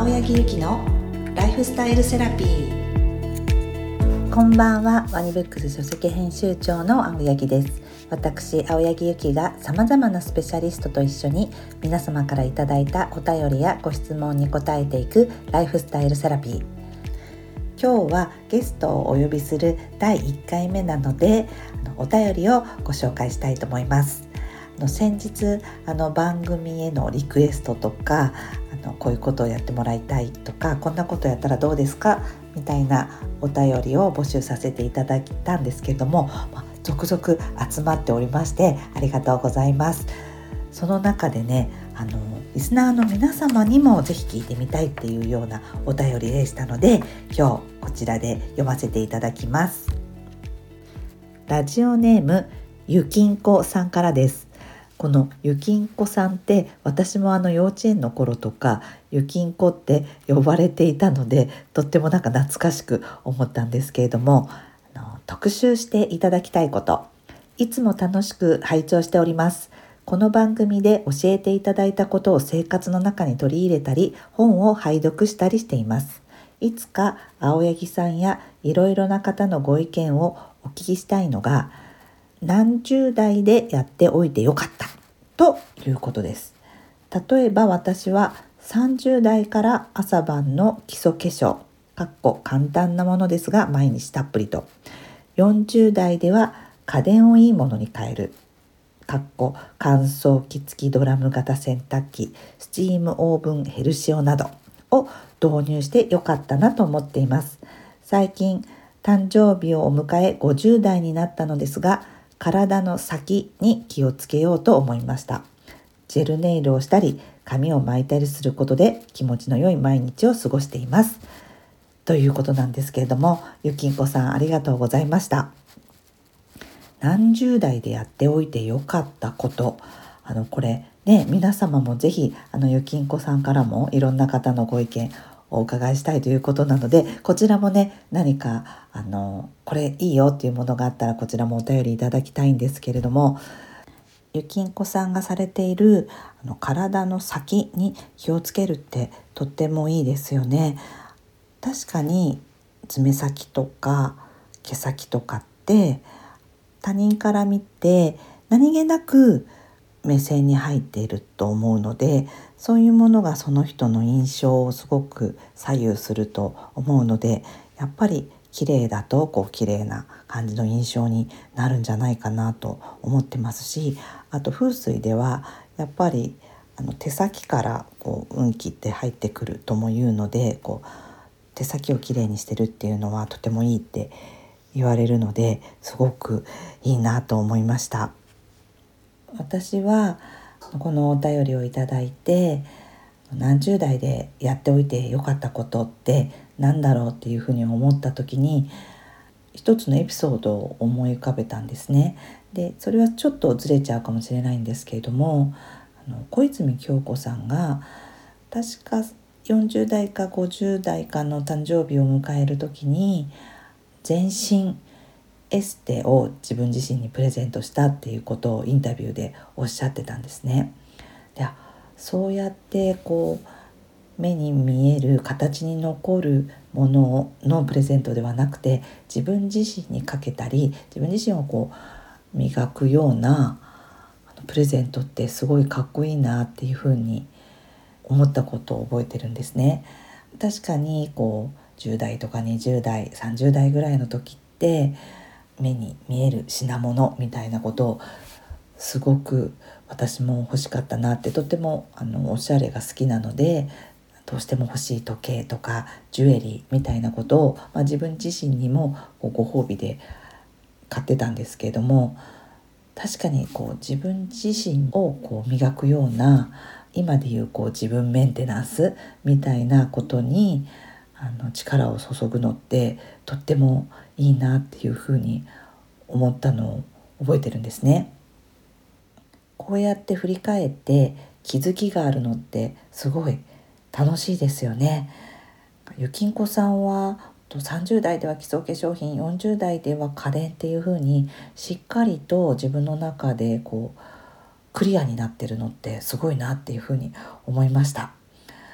青柳ゆきのライフスタイルセラピー。 こんばんは。ワニブックス書籍編集長の青柳です。私青柳ゆきがさまざまなスペシャリストと一緒に皆様からいただいたお便りやご質問に答えていくライフスタイルセラピー。今日はゲストをお呼びする第1回目なのでお便りをご紹介したいと思います。先日番組へのリクエストとかこういうことをやってもらいたいとか、こんなことやったらどうですかみたいなお便りを募集させていただいたんですけれども、続々集まっておりましてありがとうございます。その中でねリスナーの皆様にもぜひ聞いてみたいっていうようなお便りでしたので、今日こちらで読ませていただきます。ラジオネームゆきんこさんからです。このゆきんこさんって私も幼稚園の頃とかゆきんこって呼ばれていたので、とっても懐かしく思ったんですけれども、特集していただきたいこと、いつも楽しく拝聴しております。この番組で教えていただいたことを生活の中に取り入れたり、本を拝読したりしています。いつか青柳さんやいろいろな方のご意見をお聞きしたいのが、何十代でやっておいてよかったということです。例えば私は30代から朝晩の基礎化粧簡単なものですが毎日たっぷりと、40代では家電をいいものに変える乾燥機付きドラム型洗濯機、スチームオーブンヘルシオなどを導入してよかったなと思っています。最近誕生日を迎え50代になったのですが、体の先に気をつけようと思いました。ジェルネイルをしたり髪を巻いたりすることで気持ちの良い毎日を過ごしていますということなんですけれども、ゆきんこさんありがとうございました。何十代でやっておいてよかったこと、これね、皆様もぜひゆきんこさんからもいろんな方のご意見お伺いしたいということなので、こちらもね何かこれいいよっていうものがあったらこちらもお便りいただきたいんですけれども、ゆきんこさんがされている体の先に気をつけるってとってもいいですよね。確かに爪先とか毛先とかって他人から見て何気なく目線に入っていると思うので、そういうものがその人の印象をすごく左右すると思うので、やっぱり綺麗だと綺麗な感じの印象になるんじゃないかなと思ってますし、あと風水ではやっぱり手先から運気って入ってくるとも言うので、手先をきれいにしてるっていうのはとてもいいって言われるので、すごくいいなと思いました。私はこのお便りをいただいて、何十代でやっておいてよかったことって何だろうっていうふうに思った時に、一つのエピソードを思い浮かべたんですね。でそれはちょっとずれちゃうかもしれないんですけれども、小泉今日子さんが確か40代か50代かの誕生日を迎える時に全身エステを自分自身にプレゼントしたっていうことをインタビューでおっしゃってたんですね。で、そうやって目に見える形に残るもののプレゼントではなくて、自分自身にかけたり自分自身を磨くようなプレゼントってすごいかっこいいなっていうふうに思ったことを覚えてるんですね。確かに10代とか20代30代ぐらいの時って目に見える品物みたいなことをすごく私も欲しかったなって、とてもおしゃれが好きなのでどうしても欲しい時計とかジュエリーみたいなことを、自分自身にもご褒美で買ってたんですけれども、確かに自分自身を磨くような、今でいう自分メンテナンスみたいなことに力を注ぐのってとってもいいなっていうふうに思ったのを覚えてるんですね。こうやって振り返って気づきがあるのってすごい楽しいですよね。ゆきんこさんは30代では基礎化粧品、40代では家電っていう風にしっかりと自分の中でクリアになってるのってすごいなっていう風に思いました。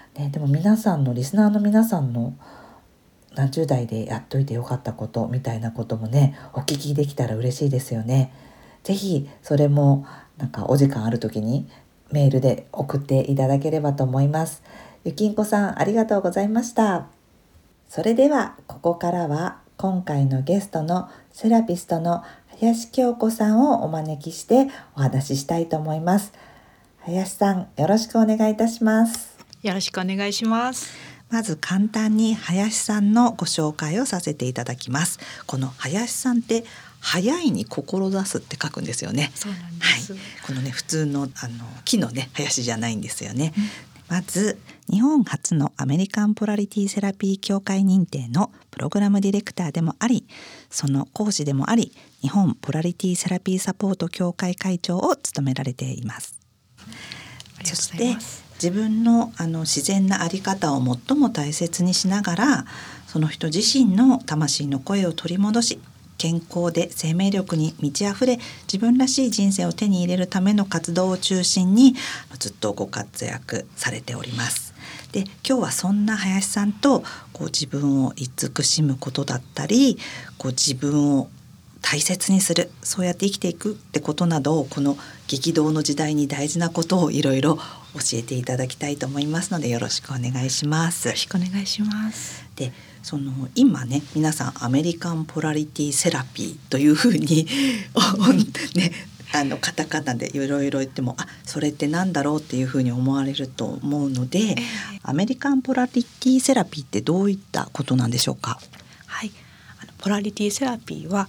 でも皆さんのリスナーの皆さんの何十代でやっといてよかったことみたいなこともねお聞きできたら嬉しいですよね。ぜひそれもなんかお時間ある時にメールで送っていただければと思います。ゆきんこさんありがとうございました。それではここからは今回のゲストのセラピストの林京子さんをお招きしてお話ししたいと思います。林さんよろしくお願いいたします。 よろしくお願いします。 まず簡単に林さんのご紹介をさせていただきます。この林さんって早いに志すって書くんですよね。 そうなんです、 このね普通の木のね林じゃないんですよね。まず日本初のアメリカンポラリティセラピー協会認定のプログラムディレクターでもあり、その講師でもあり、日本ポラリティセラピーサポート協会会長を務められています。そして自分の自然なあり方を最も大切にしながら、その人自身の魂の声を取り戻し、健康で生命力に満ち溢れ、自分らしい人生を手に入れるための活動を中心にずっとご活躍されております。で、今日はそんな林さんと自分を慈しむことだったり、自分を大切にする、そうやって生きていくってことなどを、この激動の時代に大事なことをいろいろ教えていただきたいと思いますので、よろしくお願いします。 よろしくお願いします。 で、今ね皆さんアメリカンポラリティセラピーというふうにね、カタカナでいろいろ言ってもそれってなんだろうっていうふうに思われると思うので、アメリカンポラリティセラピーってどういったことなんでしょうか？ はい、ポラリティセラピーは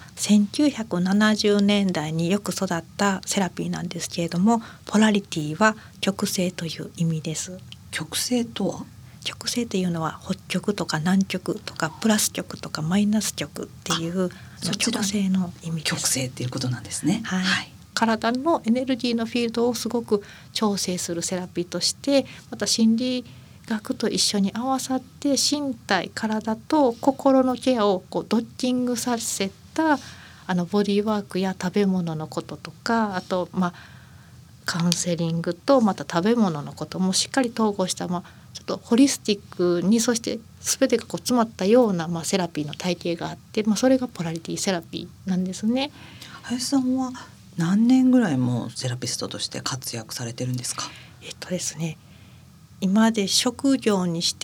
1970年代によく育ったセラピーなんですけれども、ポラリティは極性という意味です。 極性とは？ 極性というのは北極とか南極とかプラス極とかマイナス極っていう極性の意味です。 極性っていうことなんですね。 はいはい、体のエネルギーのフィールドをすごく調整するセラピーとして、また心理学と一緒に合わさって身体、体と心のケアをドッキングさせたボディーワークや食べ物のこととか、あとカウンセリングとまた食べ物のこともしっかり統合した、ちょっとホリスティックに、そして全てが詰まったような、セラピーの体系があって、それがポラリティセラピーなんですね。 林さんは何年ぐらいもセラピストとして活躍されてるんですか？ ですね、今で職業にして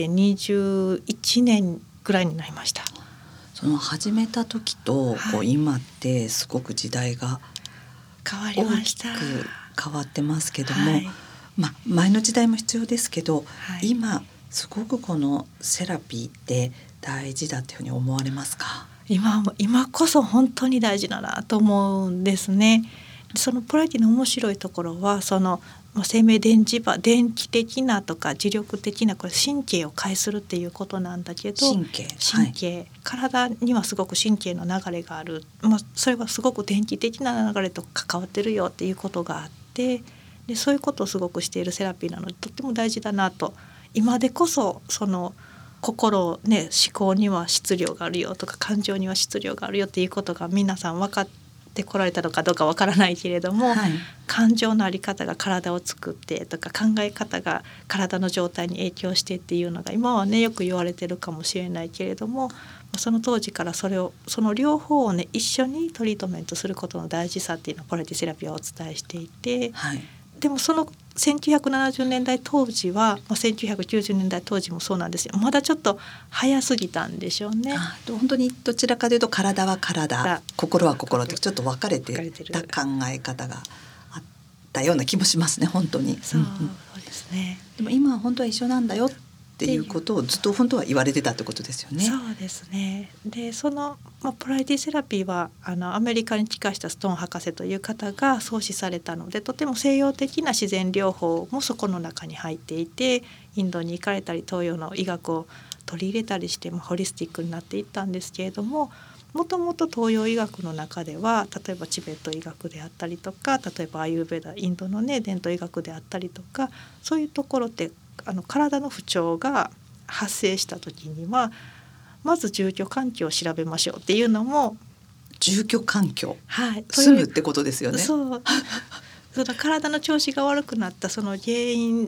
21年ぐらいになりました。 始めた時と、今ってすごく時代が変わりました。 大きく変わってますけども、前の時代も必要ですけど、今すごくこのセラピーって大事だっていうふうに思われますか？ 今こそ本当に大事だなと思うんですね。そのポラリティの面白いところは、生命電磁場、電気的なとか磁力的な、これ神経を介するっていうことなんだけど、 神経、 体にはすごく神経の流れがある、それはすごく電気的な流れと関わってるよっていうことがあって、でそういうことをすごくしているセラピーなので、とっても大事だなと。今でこそ心、思考には質量があるよとか、感情には質量があるよっていうことが皆さん分かってこられたのかどうか分からないけれども、感情のあり方が体を作ってとか、考え方が体の状態に影響してっていうのが今はねよく言われてるかもしれないけれども、その当時からその両方をね一緒にトリートメントすることの大事さっていうのをポラリティセラピーはお伝えしていて、でもその1970年代当時は、1990年代当時もそうなんですよ。まだちょっと早すぎたんでしょうね。 本当にどちらかというと体は体、心は心ってちょっと分かれてた考え方があったような気もしますね。本当にそうですね。 でも今は本当は一緒なんだよっていうことをずっと本当は言われてたってことですよね。 そうですね。でポラリティセラピーはアメリカに帰化したストーン博士という方が創始されたので、とても西洋的な自然療法もそこの中に入っていて、インドに行かれたり東洋の医学を取り入れたりして、ホリスティックになっていったんですけれども、もともと東洋医学の中では、例えばチベット医学であったりとか、例えばアユーベダ、インドの伝統医学であったりとか、そういうところって体の不調が発生した時にはまず住居環境を調べましょうっていうのも、 住居環境、住むってことですよね。 そうその体の調子が悪くなったその原因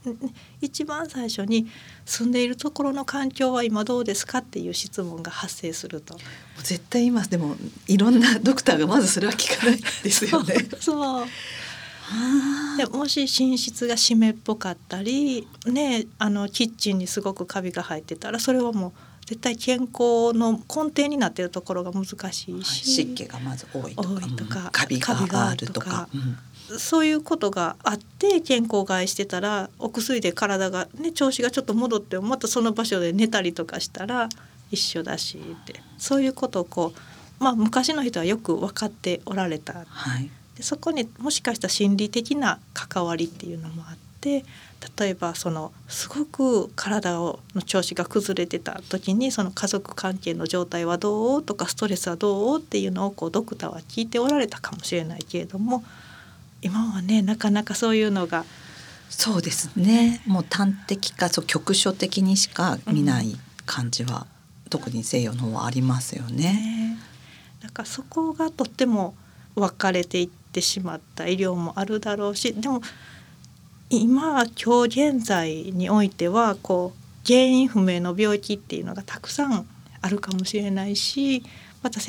一番最初に住んでいるところの環境は今どうですかっていう質問が発生すると。 絶対今でもいろんなドクターがまずそれは聞かないですよね。 そうでもし寝室が湿っぽかったり、ね、キッチンにすごくカビが生えてたらそれはもう絶対健康の根底になっているところが難しいし、 湿気がまず多いとか、カビがあるとか、 そういうことがあって健康害してたらお薬で体が、ね、調子がちょっと戻ってまたその場所で寝たりとかしたら一緒だしって、そういうことを昔の人はよく分かっておられた、でそこにもしかしたら心理的な関わりっていうのもあって、例えばすごく体の調子が崩れてた時にその家族関係の状態はどうとかストレスはどうっていうのをドクターは聞いておられたかもしれないけれども、今はねなかなかそういうのがそうですね、もう端的か局所的にしか見ない感じは、特に西洋の方はありますよね。 だからそこがとっても分かれていってしまった医療もあるだろうし、でも今現在においては原因不明の病気っていうのがたくさんあるかもしれないし、また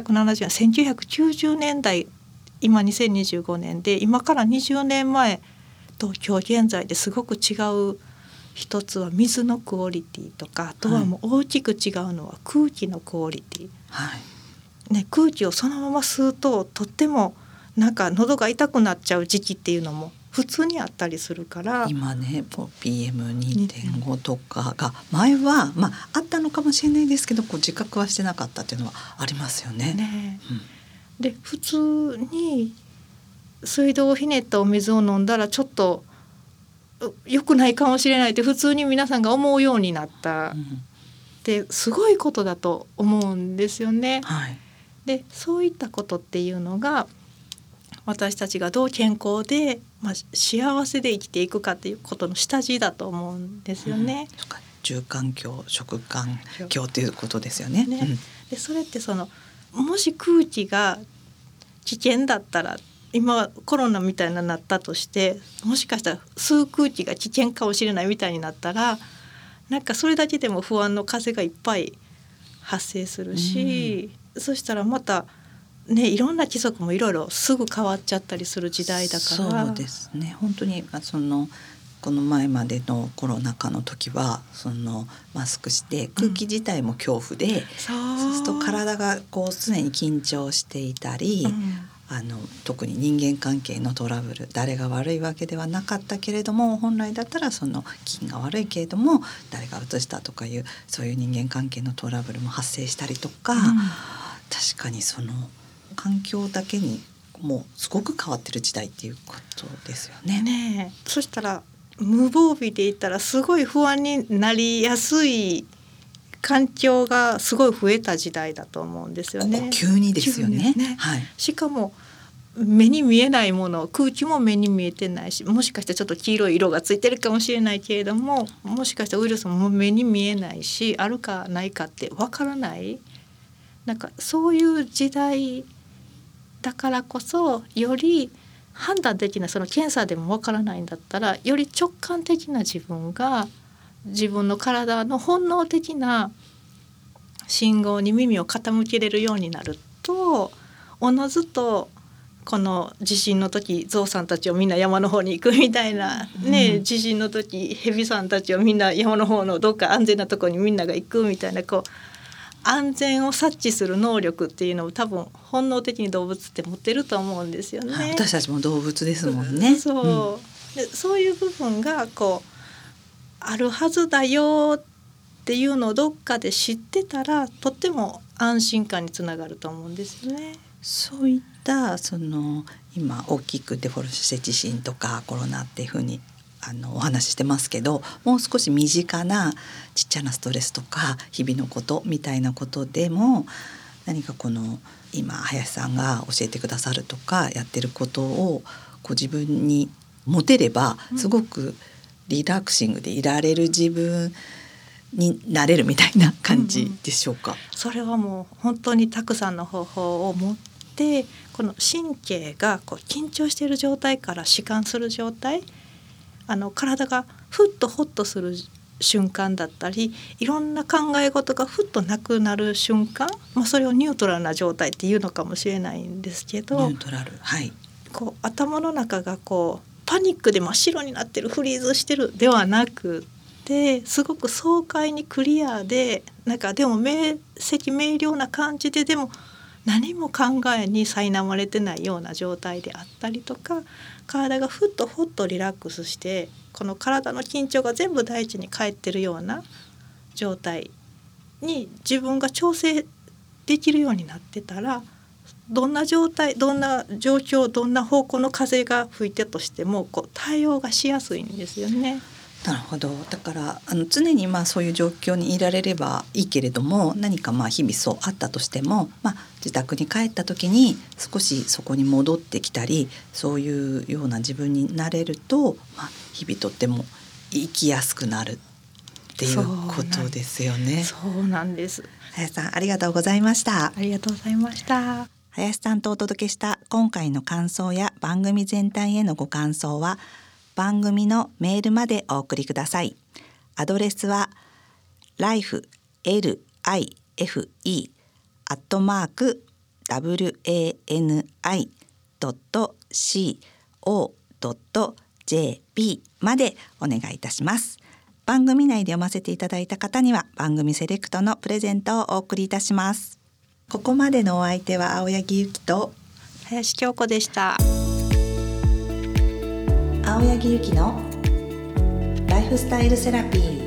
1990年代今2025年で今から20年前と今日現在ですごく違う一つは水のクオリティとか、あとはもう大きく違うのは空気のクオリティ、空気をそのまま吸うととっても喉が痛くなっちゃう時期っていうのも普通にあったりするから、 今ね PM2.5 とかが前は、あったのかもしれないですけど自覚はしてなかったっていうのはありますよね。 で普通に水道をひねったお水を飲んだらちょっと良くないかもしれないって普通に皆さんが思うようになったってすごいことだと思うんですよね。でそういったことっていうのが私たちがどう健康で、幸せで生きていくかっていうことの下地だと思うんですよね。 住環境食環境ということですよね。 でそれってもし空気が危険だったら、今コロナみたいななったとしてもしかしたら吸う空気が危険かもしれないみたいになったらそれだけでも不安の風がいっぱい発生するし、そしたらまたいろんな規則もいろいろすぐ変わっちゃったりする時代だから。 そうですね、本当にこの前までのコロナ禍の時はマスクして空気自体も恐怖で、そうすると体が常に緊張していたり、特に人間関係のトラブル、誰が悪いわけではなかったけれども本来だったら菌が悪いけれども誰が移したとかいうそういう人間関係のトラブルも発生したりとか、確かに環境だけにもうすごく変わってる時代っていうことですよね。 そしたら無防備でいったらすごい不安になりやすい環境がすごい増えた時代だと思うんですよね。 急にですよね。 しかも目に見えないもの、空気も目に見えてないし、もしかしたらちょっと黄色い色がついてるかもしれないけれども、もしかしたらウイルスも目に見えないし、あるかないかってわからない、そういう時代だからこそより判断できない、検査でもわからないんだったらより直感的な自分が自分の体の本能的な信号に耳を傾けれるようになると、おのずとこの地震の時ゾウさんたちをみんな山の方に行くみたいな、地震の時ヘビさんたちをみんな山の方のどっか安全なところにみんなが行くみたいな、安全を察知する能力っていうのを多分本能的に動物って持ってると思うんですよね。 私たちも動物ですもんね。 そういう部分があるはずだよっていうのをどっかで知ってたらとっても安心感につながると思うんですよね。 そういった今大きくデフォルトして地震とかコロナっていうふうにお話ししてますけど、もう少し身近なちっちゃなストレスとか日々のことみたいなことでも何か今林さんが教えてくださるとかやってることを自分に持てればすごくリラクシングでいられる自分になれるみたいな感じでしょうか。 それはもう本当にたくさんの方法を持ってこの神経が緊張している状態から弛緩する状態、 体がふっとホッとする瞬間だったり、いろんな考え事がふっとなくなる瞬間、それをニュートラルな状態っていうのかもしれないんですけど、 ニュートラル、はい、 こう頭の中がこうパニックで真っ白になってる、フリーズしてるではなくて、すごく爽快にクリアで、でも明晰明瞭な感じで、でも何も考えに苛まれてないような状態であったりとか、体がふっとほっとリラックスして、この体の緊張が全部大地に返ってるような状態に自分が調整できるようになってたら、どんな状態、どんな状況、どんな方向の風が吹いてとしてもこう対応がしやすいんですよね。 なるほど。だから常にそういう状況にいられればいいけれども、何か日々そうあったとしても、自宅に帰った時に少しそこに戻ってきたり、そういうような自分になれると、日々とっても生きやすくなるっていうことですよね。 そうなんです。 林さん、ありがとうございました。 ありがとうございました。 林さんとお届けした今回の感想や番組全体へのご感想は、番組のメールまでお送りください。アドレスは life@wani.co.jp までお願いいたします。番組内で読ませていただいた方には番組セレクトのプレゼントをお送りいたします。ここまでのお相手は青柳ゆきと林京子でした。 青柳ゆきのライフスタイルセラピー。